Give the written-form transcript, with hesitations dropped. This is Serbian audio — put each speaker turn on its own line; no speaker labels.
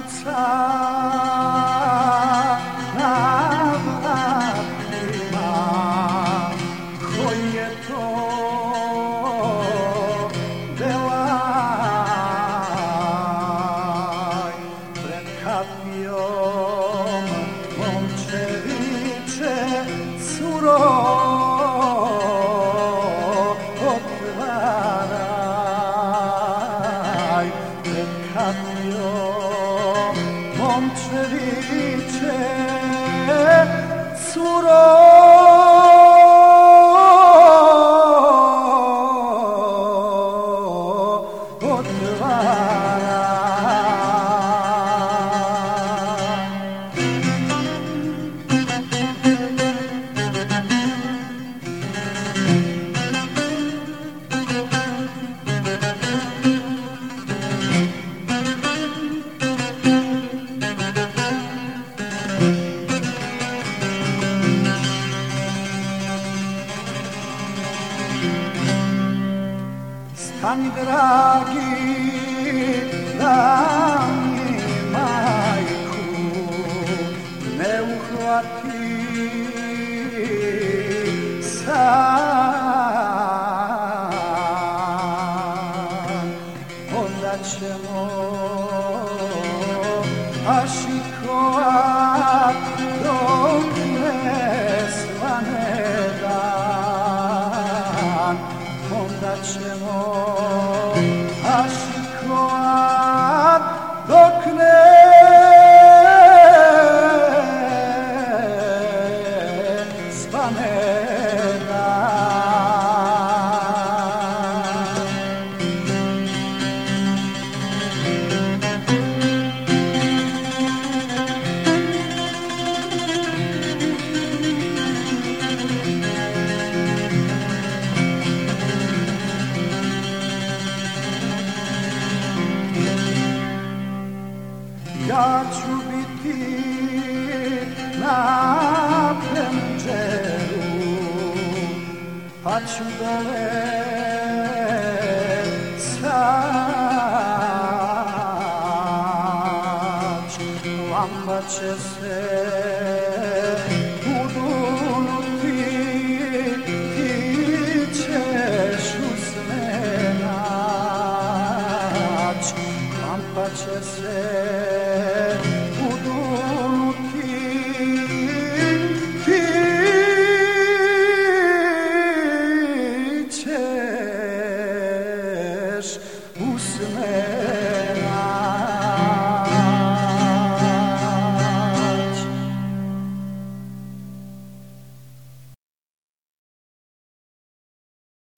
kuca na vratima, koji je to belaj. Pred kapijom momče viče, curo otvaraj. Pred kapijom momče viče, curo otvaraj. Stani, dragi, da mi majku ne uhvati san, onda ćemo ašikovat dok ne svane dan. Onda ćemo ašikovat dok ne svane dan. Ja ću biti na penđeru, pa ću dole sać. Lampa će se udunuti, ti ćeš usne nać. Lampa će se